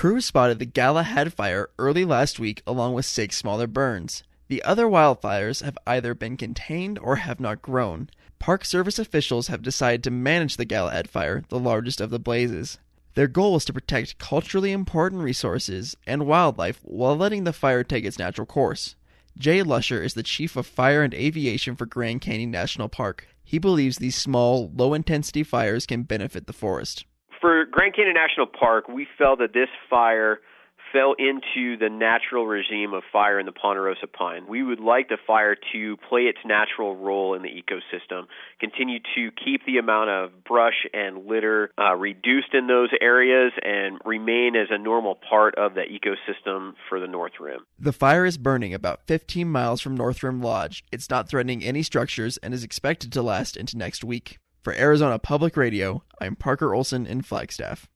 Crews spotted the Galahad fire early last week along with 6 smaller burns. The other wildfires have either been contained or have not grown. Park Service officials have decided to manage the Galahad fire, the largest of the blazes. Their goal is to protect culturally important resources and wildlife while letting the fire take its natural course. Jay Lusher is the chief of fire and aviation for Grand Canyon National Park. He believes these small, low-intensity fires can benefit the forest. For Grand Canyon National Park, we felt that this fire fell into the natural regime of fire in the Ponderosa pine. We would like the fire to play its natural role in the ecosystem, continue to keep the amount of brush and litter reduced in those areas, and remain as a normal part of the ecosystem for the North Rim. The fire is burning about 15 miles from North Rim Lodge. It's not threatening any structures and is expected to last into next week. For Arizona Public Radio, I'm Parker Olson in Flagstaff.